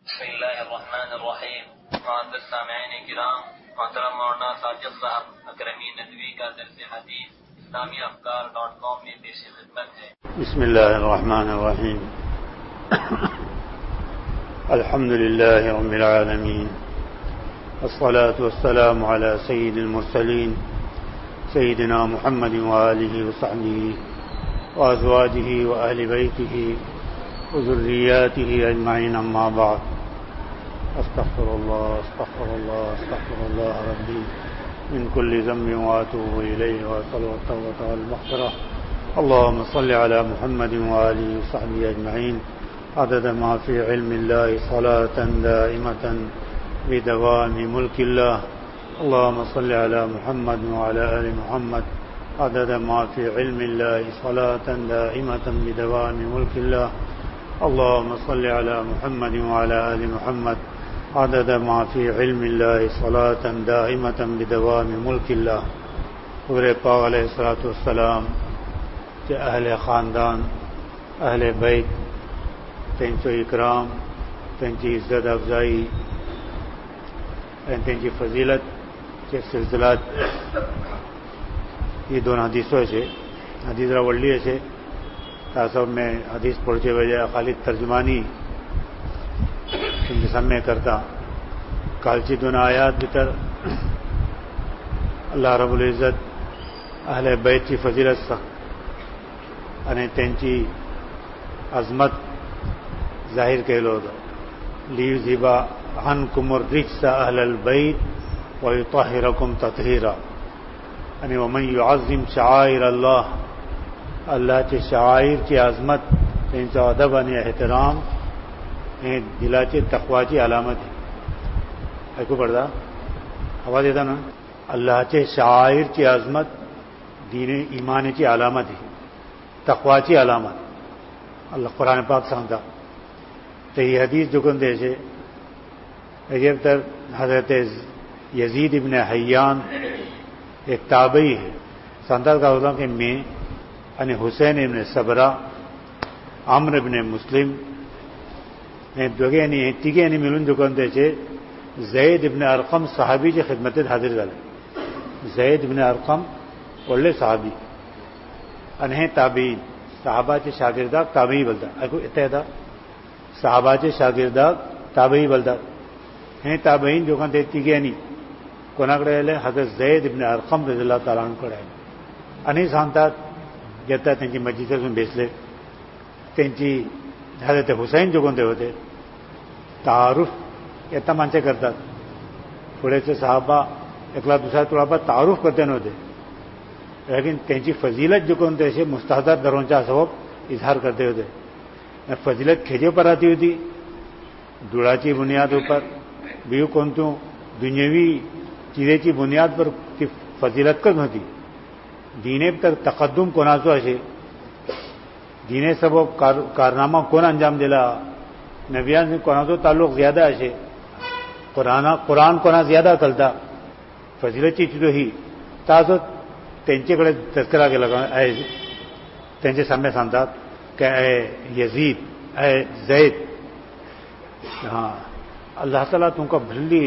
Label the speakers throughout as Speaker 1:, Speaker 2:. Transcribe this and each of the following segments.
Speaker 1: بسم اللہ الرحمن الرحیم. معزز سامعین کرام، محترم مولانا ساجد صاحب اکرمی ندوی کا درس حدیث اسلامی افکار.com میں پیش خدمت ہے.
Speaker 2: بسم اللہ الرحمن الرحیم. الحمد للہ رب العالمین، والصلاة والسلام على سید المرسلین سیدنا محمد وآلہ وصحبہ وازواجہ وأہل بیتہ وذریاتہ اجمعین، اما بعد. استغفر اللہ ربی من كل ذنب واتوب الیہ واسأل التوبة والمغفرة. اللهم صل على محمد وآلہ وصحبہ اجمعین عدد ما في علم الله صلاة دائمة بدوام ملك الله. اللهم صل على محمد وعلى آل محمد عدد ما في علم الله صلاة دائمة بدوام ملك الله. اللهم صل على محمد وعلى آل محمد عدد ما في علم الله صلاة دائمة بدوام ملك الله. حضور پاک علیہ الصلوۃ والسلام کے اہل خاندان، اہل بیت، تینچو اکرام، تینچی عزت افزائی، تینچی فضیلت کے سلسلات یہ دونوں حدیثوں سے حدیث راولی سے تاسب میں حدیث پڑھتے بجائے خالد ترجمانی تم سامنے کرتا کالچی دونوں آیات بتر اللہ رب العزت اہل بیت کی فضیلت سخت અને તેની عظمت ظاہر کہلو لیذهب عنکم الرجس اہل البیت ویطہرکم تطہیرا. یعنی ومن یعظم شعائر اللہ، اللہ کے شعائر کی عظمت، ان کا ادب અને احترام دلاچے تقوی کی علامت ہے. ایکو پڑھتا آواز دیتا نا، اللہ کے شعائر کی عظمت دین ایمان کی علامت ہے، تقوی کی علامت. اللہ قرآن پاک سانتا تو یہ حدیث جو کن دے سے جب تک حضرت یزید ابن حیان ایک تابعی ہے سانتا کا ہوتا کہ میں یعنی حسین ابن صبرہ، عمرو ابن مسلم دوگے یعنی تیگے یعنی ملون جو کن دے سے زید ابن ارقم صحابی کی خدمت حاضر گلے. زید ابن ارقم ಒಳ್ಳೆ صحابی انہیں تابعین، صحابہ کے شاگرداگ تابعی بلدا اتحدہ صحابہ کے شاگرداگ تابعی بلدا ہیں. تابعین جو کہتے تیگے نہیں کونا کڑے حضرت زید ابن ارقم رضی اللہ تعالیٰ عنہ کڑے انہیں سانتا جتا تینچی مسجد سے بیچ لے. تینچی حضرت حسین جو کہتے ہوتے تعارف اتنا منچے کرتا تھوڑے سے صحابہ اکلا دوسرا تھوڑا بہت تعارف کرتے نہ ہوتے، لیکن تینچی فضیلت جو کون تیسے مستحضر درونچا سبب اظہار کرتے ہوتے. فضیلت کھیجے پر آتی ہوتی دوڑا کی بنیادوں پر بیو کون تو دنیاوی چیزیں کی بنیاد پر فضیلت کم ہوتی. دینے تک تقدم کونا تو ایسے دینے سبب کارنامہ کون انجام دلا، نبیان سے کونا تو تعلق زیادہ ایسے قرآن کونا زیادہ کلتا فضیلت کی چیزوں ہی تازت تینچے کڑے تذکرہ کے لگا اے تینچے سامنے سانتا کہ اے یزید، اے زید، ہاں اللہ تعالیٰ تم کو بھلی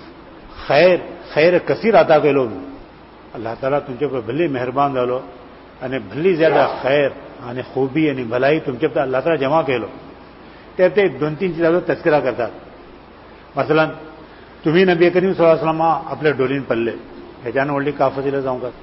Speaker 2: خیر کثیر عطا کے لوگ، اللہ تعالیٰ تم پر بھلی مہربان ڈالو یعنی بھلی زیادہ خیر یعنی خوبی یعنی بھلائی تم جب اللہ تعالیٰ جمع کے لو. تیرتے دو تین چیزوں تذکرہ کرتا. مثلا تمہیں نبی کریم صلی اللہ علیہ وسلم اپنے ڈولین پلے جان ولی کا فضیلت جاؤں گا.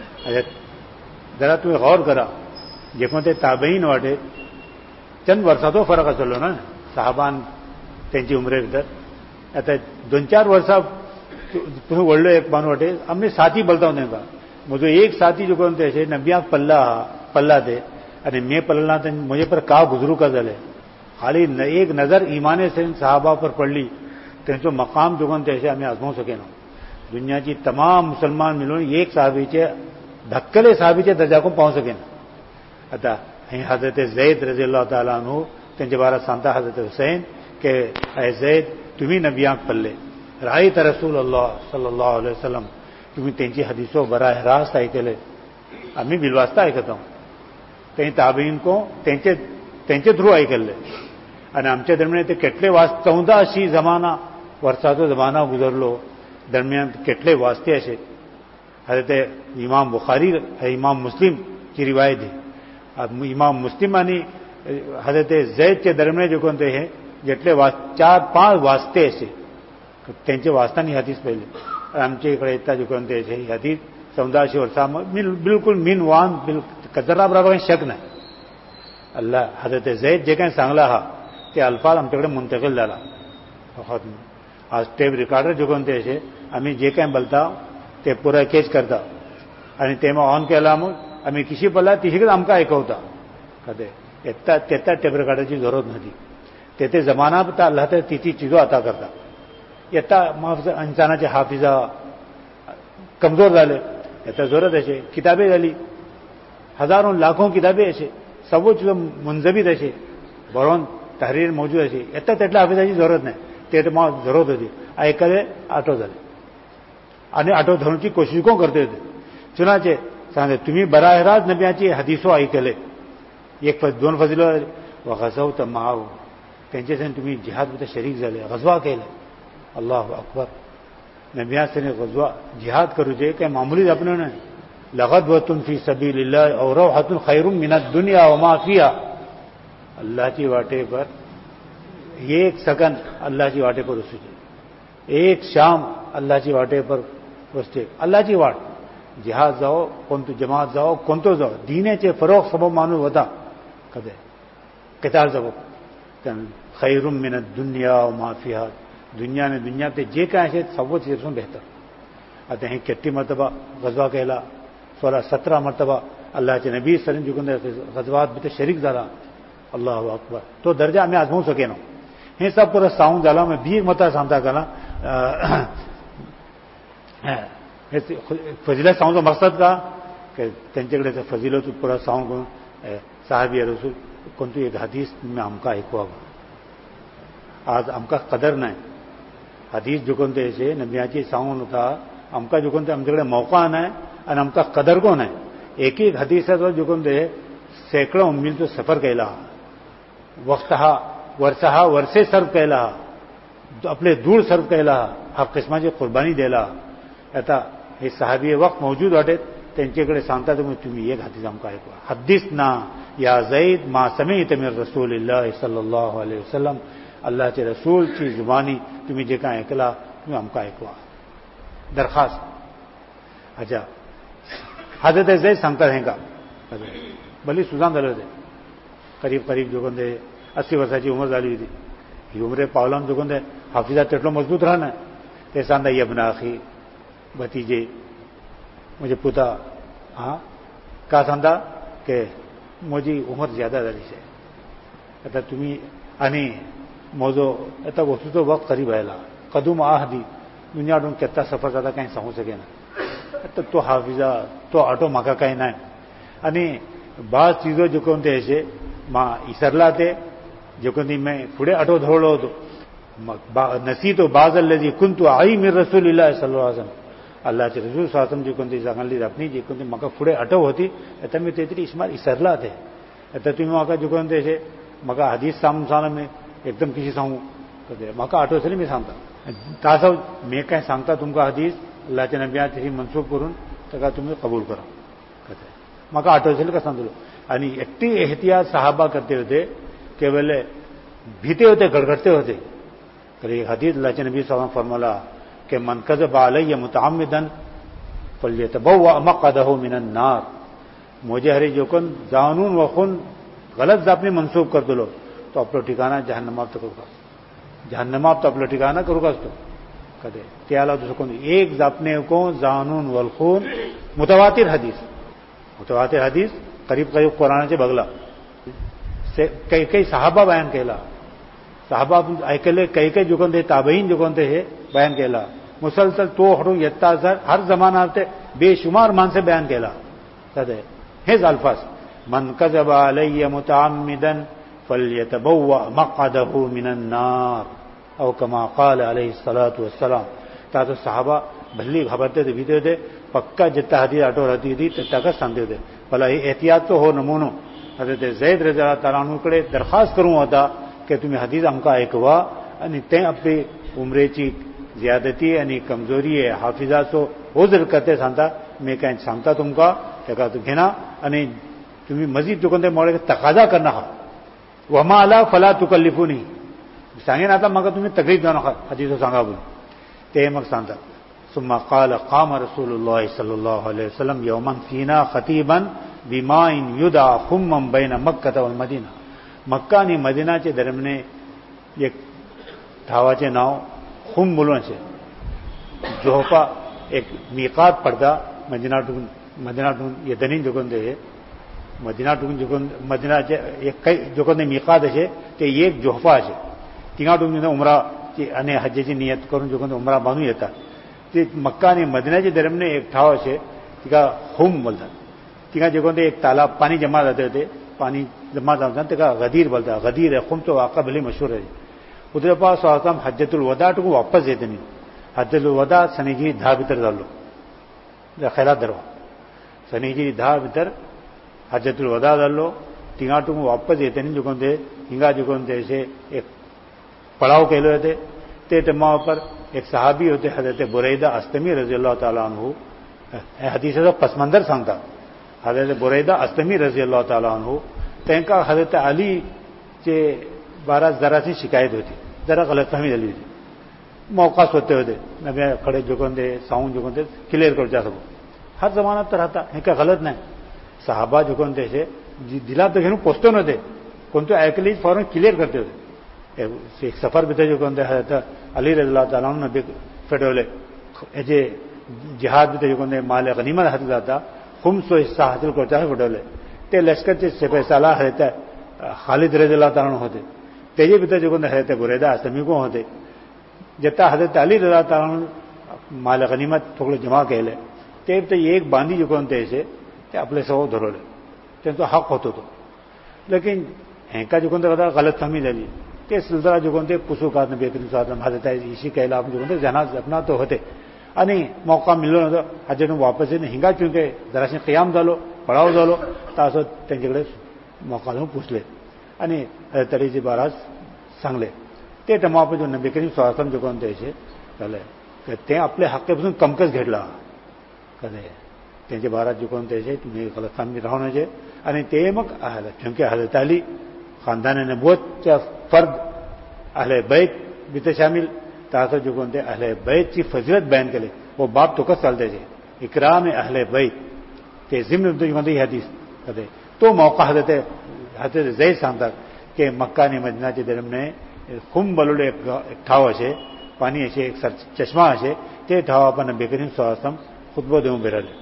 Speaker 2: ذرا تمہیں غور کرا جیسے تابعین واٹے چند ورسا تو فرق چلو نا صحابان تینچی عمرے ادھر ایسا دو چار ورسا تمہیں وڑلو ایک بان واٹے اپنے ساتھی بولتا ہوں کا مجھے ایک ساتھی جو کون تھے نبیاں پلہ دے ارے میں پلنا تھے مجھے پر کا گزرو کا دل ہے. خالی ایک نظر ایمان سے صحابہ پر پڑھ لی تو مقام جو کون تھے ہمیں آزمو سکے نا. دنیا کی تمام مسلمان ملوں ایک صحابی چے دھکلے صحابی چے درجہ کو پہنچ سکے نا. اتا حضرت زید رضی اللہ تعالیٰ عنہ تنجے بارہ سانتا حضرت حسین کہ اے زید تمہیں نبیاں پلے رائیت رسول اللہ صلی اللہ علیہ وسلم تمہیں تینچی حدیثوں براہ راست آئی تلے امی بالواسطہ آئی کہتا ہوں تین تابعین کو تینچے تھرو آئی کر لے અને આમच्या દરમિયાન તે કેટલે 1480 જમાના વર્ષાતો જમાના ગુજરલો દરમિયાન કેટલે વાસ્ते હશે. हजरत इमाम बुखारी इमाम मुस्लिम की रिवायत है. इमाम मुस्लिम आणि हजरत जैदच्या दरम्यान जे कोणते हे जेटले 4-5 वाचते असे त्यांचे वाचताना हदीस पहिले. आमच्या इकडे येतात जे कोणते हे हदीस 1400 वर्षामध्ये बिलकुल मीन वान कचरा बरोबर शक नाही. अल्लाह हजरत जैद जे काही सांगला हा ते अल्फाज आमच्याकडे मुंतकिल झाला. आज टेप रेकॉर्डर जे कोणते असे आम्ही जे काही बोलता ते पुरा केच करता आणि तेव्हा ऑन केला मग आम्ही किशी बोलला तिशीकडे आमका ऐकवता कधी तेता टेप रेकॉर्डरची जरूरत नव्हती. तेथे जमाना तर अल्लाह तर तिची चीजो अता करता. येता इंसानाचे हाफिजा कमजोर झाले याचा जरूरत असे किताबे झाली हजारों लाखों किताबे असे सर्व चीज मुंजबीत असे बरोवन तहरीर मौजूद असे येता तेटल्या हाफिजाची जरूरत नाही. ते मग जरूरत होती ऐकले आठव झाले आणि आठव धरण्याची कोशिश कोण करते होते. चुनाचे सांगते तुम्ही बराहराज नबियाची हदीसो ऐकले 1-2 फजिलो गझव तर माव त्यांच्यासाठी तुम्ही जिहादमध्ये शरीक झाले गजवा केले. अल्लाह अकबर नबियाने गजवा जिहाद करूचे काही मामूली आपण नाही. लगदवतुन फी सबीलिल्लाह और रौहतुन खैरुम मिनद दुनिया व मा फिहा. अल्लाहची वाटे पर एक सेकंड अल्लाहची वाटे पर उसू एक शाम अल्लाहची वाटे पर वसते अल्लाहची वाट जिहाद जाओ कोणतो जमात जाओ कोणतो जाओ दीनेचे फरोग सबब मानून होता कदे कितार जाओ खैरुम मिन दुनिया व मा फिहा. दुनिया ने दुनिया ते जे काय आहे सर्व चीजों बेहतर. आता हे किती मर्तबा गजवा केला 16-17 मर्तबा अल्लाहचे नबी सल्लल्लाहु अलैहि वसल्लम गजवात मध्ये शरीक झाला. अल्लाह अकबर तो दर्जा आम्ही आजमावू सकेनो. हे सब पुरा साऊंड झाला मग भी मता सांगता गेला फजिलत सांगूचा मकसद का की त्यांच्याकडे फजिलत पुरा सांगून साहबी रसूल कोणती एक हदीस तुम्ही आमका ऐकवावं. आज आमका कदर नाही हदीस जो कोणते असे नबियाची सांगून होता आमका जो कोणते आमच्याकडे मौका नाही आणि आमका कदर को नाही. एक हदीसाचा जो कोणते सैकड़ों मीलचो सफर केला वक्त हा वर्षे सर्व केला आपले दूर सर्व केला हा किस्माची कुर्बानी दिला. आता हे सहाबी वक्त मौजूद वाटेत त्यांच्याकडे सांगता तुम्ही एक हदीस आमका ऐकवा. हदीस ना या जैद मा समीत मिन रसूलिल्लाह सल्लल्लाहु अलैहि वसल्लम. अल्लाहचे रसूलची जुबानी तुम्ही जे काय ऐकला तुम्ही आमका ऐकवा. दरखास्त अच्छा हजरत जैद सांगतात हे का भली सुजान झाले होते करीब जो कोणते 80 वर्षाची उमर झाली होती. ही उमरे पावलाम जो कोणते हाफिजा तेटलो मजबूत राहणं ते सांगता यबना आखी भतीजे मुझे पुता हाँ का सांगता के मोजी उमर ज्यादा झाली आहे आता तुम्ही आणि मोजो आता वस्तूचो वक्त करीब व्हायला कदूम आहदी दुनियाडून केत्ता सफर जाता काही सांगू सकेना. आता तो हाफिजा तो ऑटो म्हाका काही नाही आणि बाज चीजो जो कोणते असे मा इसरला ते जो कोणती मैं पुढे ऑटो धवलो होतो नसी तो बाज अल्लजी कुंतु आई मिर रसूलिल्लाह सल्लल्लाहु अलैहि वसल्लम. अल्लाहचे रसूल सासम जी कोणती सांगली आपली जी कोणती म्हाका पुढे ऑटो होती आता मी ते तरी इस्माल इसरला ते. आता तुम्ही म्हाका जो कोणते असे म्हाका हदीस सांगून मी एकदम कशी सांगू म्हाका ऑटो असेल मी सांगता तासं मी काय सांगता तुमका हदीस अल्लाहच्या नबियान तशी मनसूब करून ताका तुम्ही कबूल करा म्हाका ऑटो असेल का सांगतो. आणि एकटी एहतियात सहाबा करते होते केवळ भीते होते गडगडते होते. तर एक हदीस अल्लाहच्या नबी सल्लल्लाहु अलैहि वसल्लम फरमाला कि मन कज़ब अलैया मुतअम्मिदन फल्यतबव्वा मक़अदहु मिनन नार. मुझे हरे जोकन जानून वखून गलत जापने मनसूब कर दो तो आपलं ठिकाणा जहन्नमात करू का जहन्नमात तो आपलं ठिकाणा करू का असतो कदे त्याला दुसरं कोण एक जापने को जानून वलखून मुतवातिर हदीस करीब कुराणाचे बघला काही सहाबा बयान केला सहाबा ऐकले काही जो कोणते ताबईन जो कोणते हे बयान केला मुसलसल तो हटून येता हर जमाना ते बेशुमार माणसे बयान केला कदे हेच अल्फाज मन कज़ब अलैया मुतअम्मिदन फल्यतबव्वा मक़अदहु मिनन नार औ कमा क़ाल अलैहि सलातु वस्सलाम. तो सहाबा भल्ली घबरते थे भीते थे पक्का जितना हदीस ऑटो रहती थी तक सांगते थे भला एहतियात तो हो नमूनो हजरत जैद रज़ियल्लाहु ताला अन्हु कडे दरखास्त करूं होता की तुम्ही हदीस आमकां ऐकवा आणि ते आपली उमरेची जियादती आनी कमजोरी हाफिजाचो ओझर करते सांगता मी काय सांगता तुमकां ताका घेना आनी तुम्ही मजीद तुका ते मोडे तकाजा करना आहा वमा आला फला तुकल्लिफुनी सांगेन आता म्हाका तुम्ही तकलीफ जावं नाका हदीसो सांगा म्हणून ते मग सांगतात ثم قال قام رسول الله صلى الله عليه وسلم يوما فينا خطيبا بماء يدعى خما بين مكة والمدينة मक्का आणि मदिनाचे दरम्यान एक ठावाचे नाव खुम म्हणून असे जोहपा एक मिकात पडता मदिनाटून येतनी जोकोन ते मदिनाटून जोकोन मदिनाचे एक काही जोकोन ते मिकात असे ते एक जोहपा असे तिंगाटून उमराची आणि हज्जेची नियत करून जोकोन उमरा बांधून येतात ते मक्का आणि मदिनाचे दरम्यान एक ठाव असे तिका खुम बोलतात तिका जोकोन ते एक तालाब पाणी जमा जाते होते पानी जमा जाता तेका गदीर बोलता गदीर खुमचो वाक़ा भले मशहूर है उदरे पास आसम हज्जतुल वदा टू वापस येते न्ही हज्जतुल वदा सनेजी 10 भितर जाल्लो खैरात दरवा सनेजी 10 भितर हज्जतुल वदा जाल्लो तिंगाटू वापस येते न्ही जोकोन ते हिंगा जोकोन ते एक पड़ाव केले होते ते तमा पर एक सहाबी होते हजरत बुरैदा अस्तमी रज़ियल्लाहु ताला अन्हु हदीसचा पस मंजर सांगता हजरत बुरैदा अस्तमी रज़ियल्लाहु ताला अन्हु त्यांका हजरत अली चे बारा जराची शिकायत होती जरा गलतफहमी झाली होती मौका सोते होते नव्या खडे जोकोन ते साऊन जोकोन ते क्लियर करच्या सगळं हर जमान्यात तर राहता हे काय गलत नाही सहाबा जोकोन ते दिला तर घेऊन पोचतो नव्हते कोणते ऐकली फौरन क्लियर करते होते एक सफर भितर जोकोन ते हजरत अली रज़ियल्लाहु ताला अन्हु नबी फेटवले हेजे जिहाद भितर जोकोन ते माल गनीमत हाती जाता खुमसो हिस्सा हासिल करता फटवले ते लष्करचे सेपेसाला हजरत खालिद रज़ियल्लाहु ताला होते तेजे भितर जोकोन हजरत बुरैदा अस्तमी को होते जेता हजरत अली रज़ियल्लाहु ताला माल गनीमत थोडे जमा केले ते एक बांधी जोकोन ते आपले सव धरवले त्यांचा हक होतो तो लेकिन हेंका जोकोन ते गलतफहमी झाली ते सिलसिला जोकोन ते पुसुकात नबी करीम सल्लल्लाहु अलैहि वसल्लम हजरत इशी केला आपण जोकोन ते जना अपना तो होते आणि मौका मिळलो नव्हता हजेतून वापस येणे हिंगा चुके जराशी कियाम झालो पडाव झालो तर असं त्यांच्याकडे मौका देऊन पुसले आणि तरीचे बाराज सांगले ते टमापे जो नबी करीम सल्लल्लाहु अलैहि वसल्लम जोकोन ते झाले ते आपले हक्कापासून कमकच घेतला कधी त्यांचे बारात जोकोन ते तुम्ही गलतफहमी राहण्याचे आणि ते मग क्योंकि हजरत अली खानदान नबूवतच्या फर्द अहले बैत भितर शामिल तासो जोकोन ते अहले बैत की फजीलत बयान केले वो बाप तो कस चालते थे इकराम अहले बैत ते जिम्न जोकोन ते हदीस कदे तो मौका हजरत जैद सांगतात की मक्का आणि मदिनाच्या दरम्यान खुम बलुडे एक ठाव असे पाणी असे एक चष्मा असे ते ठाव आपण नबी करीम सल्लल्लाहु अलैहि वसल्लम खुतबो देऊन बेराले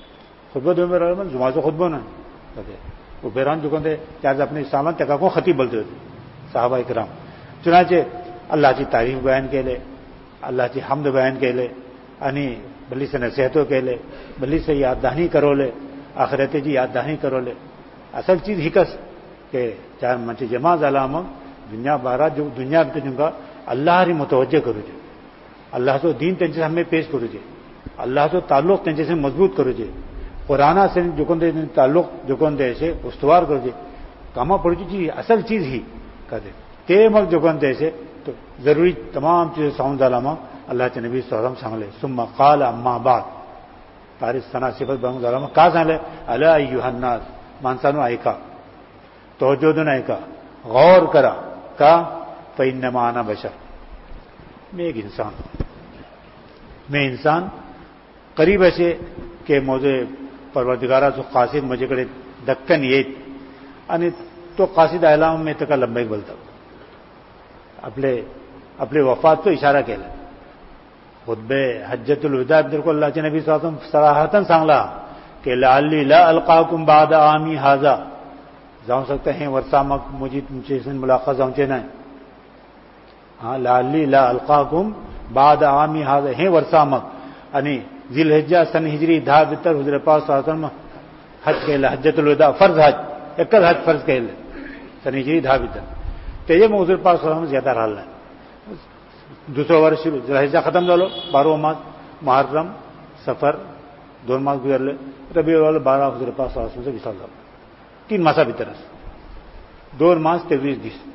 Speaker 2: म्हणजे जुमाचो खुतबो ना कदे उभे राहून जोकोन ते त्याच अपने सामान तेका को खतीब बोलते होते साहबा इकराम चुनाचे अल्लाहची तारीफ बयान केले अल्लाहची हमद बयान केले आणि भलीसे नसिहतो केले भलीसे याददहानी करवले आखिरतेची याददहानी करवले असल चीज हिकस के चार म्हणजे जमा झाला मग दुनिया बारा जो दुनिया भितर तुमकां अल्लाहरी मुतवज्जे करूचे अल्लाहचो दीन त्यांचे सामने पेश करूचे अल्लाहचो ताल्लुक त्यांच्याशी मजबूत करूचे कुराना से जोकोन ते ताल्लुक जोकोन ते असे उस्तवार करूचे कामा पडूची असल चीज ही कदे ते मग जोकोन ते असे तो जरूरी तमाम चीज साऊंड झाला मग अल्लाहचे नबी सल्लल्लाहु अलैहि वसल्लम सांगले सुम्मा काल अम्मा बाद तारीफ सना सिफत बनून झाला मग का सांगले अला अय्युहन नास माणसानो ऐका तवज्जो देऊन ऐका गौर करा का फइन्नमा अना बशर मैं एक इंसान करीब असे के मोजे परवरदिगाराचो कासीद म्हजेकडे दक्कन येत आणि तो कासीद आयला मी ताका लंबाईक बोलता आपले वफातचो इशारा केला खुतबे हज्जतुल विदा भितर अल्लाहचे नबी सल्लल्लाहु अलैहि वसल्लम सराहतन सांगला की लअल्ली ला अलकाकुम बादा आमी हाजा जाऊं शकता हे वर्षा मग मुझी तुमचे मुलाकात जाऊचे नाही हाँ लअल्ली ला अलकाकुम बादा आमी हाजा हे वर्षा मग आणि जिलहिज्जा सन हिजरी 10 भितर हुजूर पाक सल्लल्लाहु अलैहि वसल्लम हज केला हज्जतुल विदा फर्ज हज एकच हज फर्ज केले सन हिजरी 10 भितर तेजे मग हुजूर पाक सल्लल्लाहु अलैहि वसल्लम ज्यादा राहिला दुसरं वर्ष जिलहिज्जा खतम झालो 12 मास मुहर्रम सफर 2 मास गुजरले रबीउल अव्वल 12 हुजूर पाक सल्लल्लाहु अलैहि वसल्लम विसाल झालो 3 मासा भितरच 2 मास 23 दीस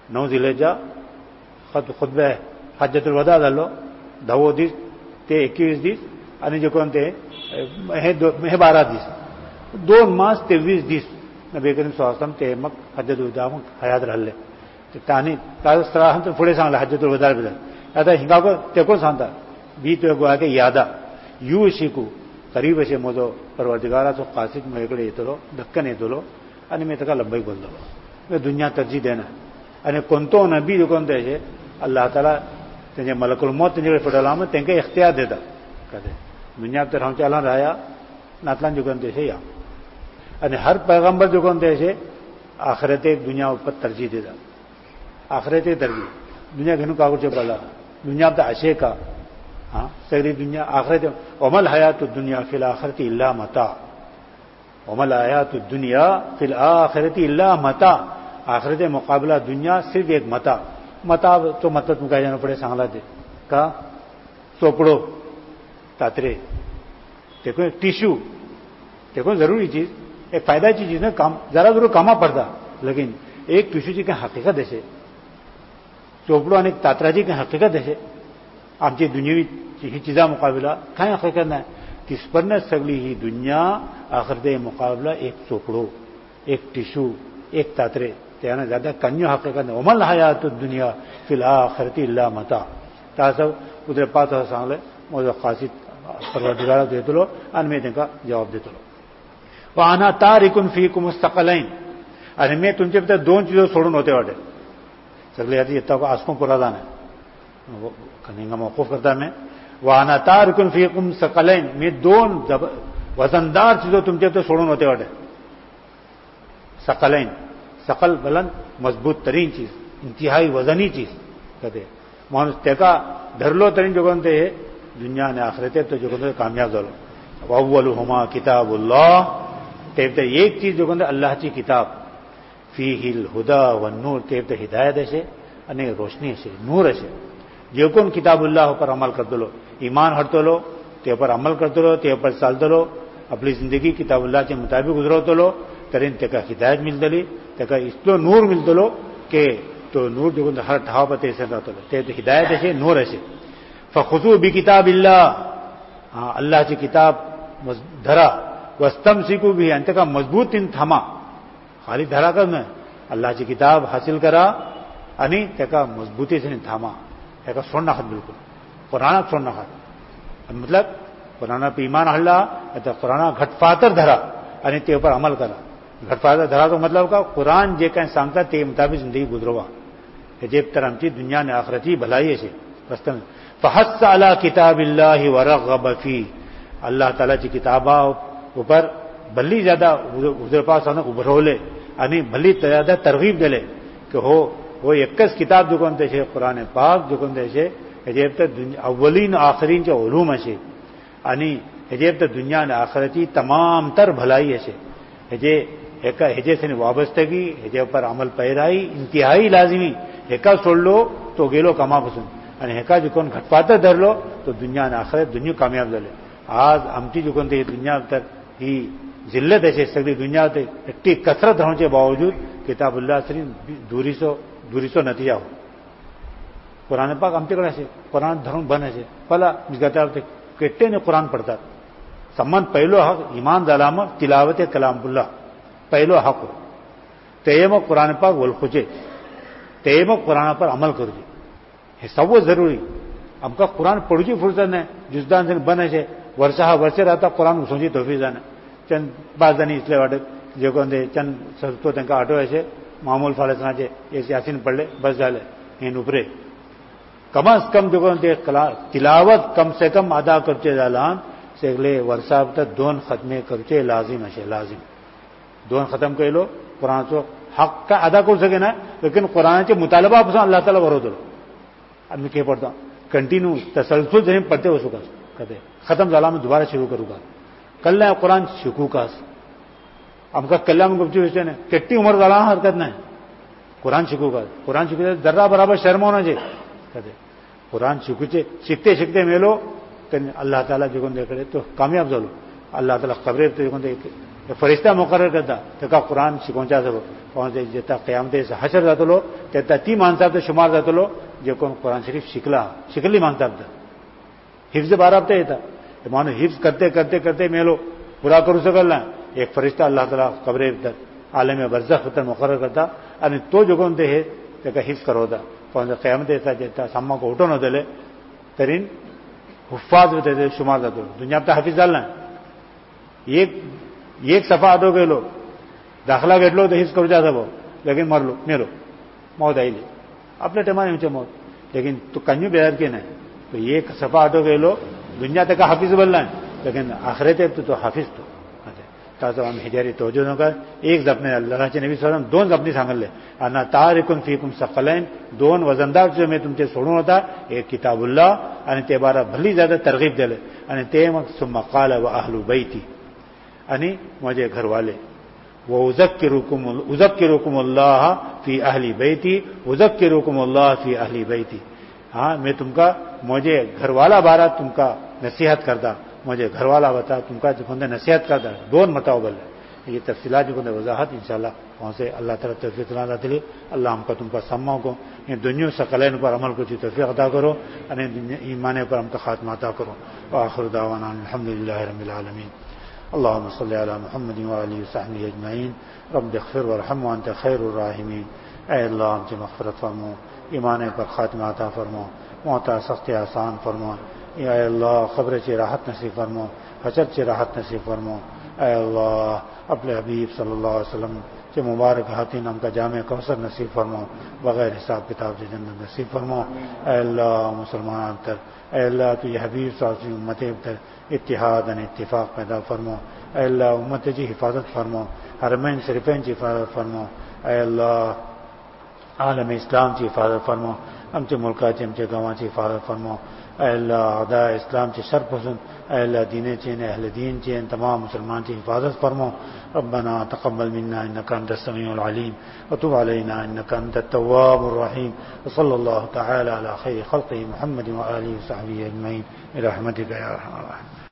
Speaker 2: 9 जिल्ह्याच्या खुतबे हज्जतुल वदा जाल्लो 10 दीस ते 21 दीस आनी जे कोण ते हे 12 दीस 2 मास ते 20 दीस नबी करीम सल्लल्लाहु अलैहि वसल्लम ते मग हज्जतुल वदा मग हयात राहिले तांणी ताजे फुडें सांगलें हज्जतुल वदा भितर आतां हिंगा ते कोण सांगता बी तुवें गोंयाचे यादा यू शिकू करीब अशें म्हजो परवरदिगाराचो कासीद म्हजे कडेन येतलो दक्कन येतलो आनी मागीर ताका लब्बैक बोलतलो मागीर दुनिया तरजीह देना आनी कोणतो नबी जो कोण तेजे अल्लाह ताला तेजे मलकुल मौत तेंचे कडेन फटयला मग तांकां इख्तियार दिता कशें दुनिया तर हांव चालन राया नातलान जो कोण तेशे या आनी हर पैगंबर जो कोण तेशे आखिरतेक दुनिया ऊपर तरजीह दिता आखिरतेक तरजीह दुनिया घेवन का करचें पडला दुनिया तर अशें का सगळी दुनिया आखिरत वमल हयातु दुनिया फिल आखिरती इल्ला मता वमल हयातु दुनिया फिल आखिरती इल्ला मता आखिरत मुकाबला दुनिया सिर्फ एक मता तो मतलब मुका जाना पड़े सांगला ते का चोपड़ो तातरे देखो एक टिश्यू देखो जरूरी चीज एक फायदा की चीज ना काम जरा जरूर कामा पड़ता लेकिन एक टिश्यू की काही हकीकत असे चोपड़ो आणि तात्राची काही हकीकत असे आमची दुनियावी ही चीजा मुकाबला काही हकीकत नाही तिसपन्न सगळी ही दुनिया आखिरते मुकाबला एक चोपड़ो एक टिश्यू एक तात्रे त्याने ज्यादा कन्यो हकीकत नाही वमल हयातु दुनिया फिल आखिरती इल्ला मता तासव उदरे पाच सांगले म्हजो खासीद परवरदिगाराक देतलो आनी मी तांकां जवाब देतलो व अना तारिकुन फीकुम मुस्तक़लैन आनी मी तुमचे भितर 2 चीजो सोडून होते वाटे सगळे यादी येता आसको पुरा जाना कनिंगा मौकूफ करता मैं वाना तारिकुन फीकुम सकलैन मी 2 वजनदार चीजों तुमचे तो सोडून होते वाटे सकलैन सकल बुलंद मजबूत तरीन चीज इंतहाई वजनी चीज कहते माणूस तेका धरलो तरी जो कोण ते दुनिया आणि आखिरते तो जो कोण कामयाब झालो अव्वलुहुमा किताबुल्लाह ते एक चीज जो कोण अल्लाहची किताब फीहिल हुदा वन नूर ते हिदायत असे आणि रोशनी असे नूर असे जे कोण किताबुल्लाह पर अमल करतलो ईमान हाडतलो ते पर अमल करतलो ते पर चालतलो आपली जिंदगी किताबुल्लाह के मुताबिक गुजरवतलो तरी तेका हिदायत मिळतली तेका इतलो नूर मिळतलो के तो नूर जो हर ठाव पर ते राहतलो ते हिदायत असे नूर असे फखुजू बि किताबिल्लाह अल्लाहची किताब धरा वस्तमसिकू भी आणि तेका मजबूतीन थांबा खाली धरा कर नाही अल्लाहची किताब हासिल करा आणि तेका मजबूतीने थांबा तेका सोड नाखात बिलकुल कुरानाक सोड नाखात मतलब कुराना पे ईमान हाडला आता कुराना घटफातर धरा आणि ते पर अमल करा घटफातर धरा तो मतलब का कुरान जे काही सांगता ते मुताबिक जिंदगी गुजरवा हेजे तर आमची दुनिया आणि आखिरती भलाई असे वास्तव फहस अला किताबिल्लाहि वरगब फी अल्लाह तालाची किताबा ऊपर भली ज्यादा उजर पास उभरवले आणि भली ज्यादा तरगीब दिले की हो एकच किताब जो कोण त्याचे कुरान पाक जो कोण त्याचे हेजे तर अव्वलीन आखरींचे उलूम असे आणि हेजे तर दुनिया आणि आखिरती तमाम तर भलाई असे हेजे से वाबस्तगी हेजे पर अमल पैराई इंतहाई लाजिमी हेका सोडलो तो गेलो कामापासून आणि हेका जो कोण घटपातर धरलो तो दुनिया आणि आखिरत दुनिया कामयाब झाले आज आमची जो कोण ते दुनिया तर ही जिल्लत असे सगळी दुनिया इतनी कसरत होने बावजूद किताबुल्लाह से दूरीसो नतीजा हो कुरान पाक आमच्याकडे असे कुरान धरून बन असे पला गटार केट्टे ने कुरान पडतात संबंध पहिलो हक ईमान झाला मग तिलावत कलामुल्लाह पहिलो हक हो ते मग कुरान पाक वलखुचे ते मग कुरान पर अमल करूचे हे सर्व जरुरी आमका कुरान पडूची फुरसत नाही जुजदान बन असे वर्ष राहता कुरान उसोची तोफी जाणं चंद 5 जणी इतले वाटत जे कोण ते चंद तो तांकां आठवायचे मामूल फालसनाचे एक यासीन पडले बस झाले हे उपरे कम से कम जो कोण ते तिलावत कम से कम अदा करचे जालां सगळे वर्सा भितर 2 खतमे करचे लाजीम अशे लाजीम 2 खतम केलो कुरानाचो हक काय अदा करू सकेना लेकिन कुरानाचे मुतालबा पासून अल्लाह ताला बरोवतलो आमी कितें पडटा कंटिन्यू तसलसूल जरी पडते वचूं का कते खतम जाला आमी दुबारा सुरू करूं का कल्ल्या कुरान शिकू कास आमकां कल्ल्या गपची विषय नाही केट्टी उमर जाला हरकत नाही कुरान शिकू का कुरान शिकूचे जरा बराबर शर्मवनाचे कते कुरान शिकूचे शिकते मेलो तेन्ना अल्लाह ताला जिकून तेकडे तो कामयाब जालो اللہ تعالیٰ قبریں فرشتہ مقرر کرتا تکا قرآن شکونچا سب کون سے جتا قیامت سے حشر جاتا لو کہتا تی مانصاحب تو شمار جاتا لو جو کون قرآن شریف شکلی مانصاحب تھا حفظ بارہ ہفتے تھا مانو حفظ کرتے کرتے کرتے میں لو پورا کرو سکلنا ایک فرشتہ اللہ تعالیٰ قبریں عالم برزخ تر مقرر کرتا اور تو جو کون ہے تکا حفظ کرو تھا کون سے قیامت ایسا جتا ساما کو اٹھو نہ دلے ترین حفاظ ہوتے تھے شمار جاتا دنیا پہ حافظ ڈالنا ایک صفحہ آٹو گئے لو داخلہ گیٹ لو تو حفظ کرو جا سکو لیکن مر لو میرو موت آئی لی اپنے ٹائم اونچے موت لیکن تو کنیو بیدار کیا نہیں تو ایک صفحہ آٹو گئے لو دنیا تک کا حافظ بننا ہے لیکن آخرت تو حافظ تو تازہ ہم ہجاری توجہ نہ کر ایک زبنے اللہ نبی صلی اللہ علیہ وسلم دون زبنی سانگل لے انا تارکن فیکم ثقلین دون وزندار جو میں تم سے چھوڑوں ہوتا ایک کتاب اللہ ان تے بارہ بھلی زیادہ ترغیب دے لے ان تے ثم قال واهل بیتی یعنی مجھے گھر والے وہ اذکرکم اللہ فی اہل بیتی اذکرکم اللہ فی اہل بیتی ہاں میں تم کا مجھے گھر والا بارہ تم کا نصیحت کرتا مجھے گھر والا بتا تم کا جو نصیحت کرتا دون متعبل یہ تفصیلات جو وضاحت انشاءاللہ وہاں سے اللہ تعالیٰ توفیق دے اللہ ہم کا تم کا سماؤں کو ان دنیا ثقلین پر عمل کو توفیق عطا کرو اور ایمان پر ہم کا خاتمہ عطا کرو وآخر دعوانا الحمدللہ رب العالمین اللهم صل على محمد وآله وصحبه اجمعین رب اغفر وارحم وانت خیر الراحمین اے اللہ ہم سے مغفرت فرمو ایمان پر خاتمہ عطا فرمو موت سخت آسان فرمو اے اللہ قبر سے راحت نصیب فرمو حشر سے راحت نصیب فرمو اے اللہ اپنے حبیب صلی اللہ علیہ وسلم سے مبارک ہاتھی نام کا جامع کوثر نصیب فرمو بغیر حساب کتاب سے جنت نصیب فرمو اے اللہ مسلمان تر اے اللہ تو یہ حبیب صلی اللہ علیہ وسلم امت تر اتحاد اور اتفاق پیدا فرمو اے اللہ امت جی حفاظت فرمو حرمین شریفین کی حفاظت فرمو اے اللہ عالم اسلام کی حفاظت فرمو ہم سے ملکہ ہم سے گواں کی حفاظت فرمو اے اللہ اعداء اسلام سے شر پسند اے اللہ دین چین اہل دین چین تمام مسلمان کی حفاظت فرمو ربنا تقبل منا انك انت السميع العليم وتب علينا انك انت التواب الرحيم وصلى الله تعالى على خير خلقه محمد وآله وصحبه اجمعين برحمتك يا ارحم الراحمين.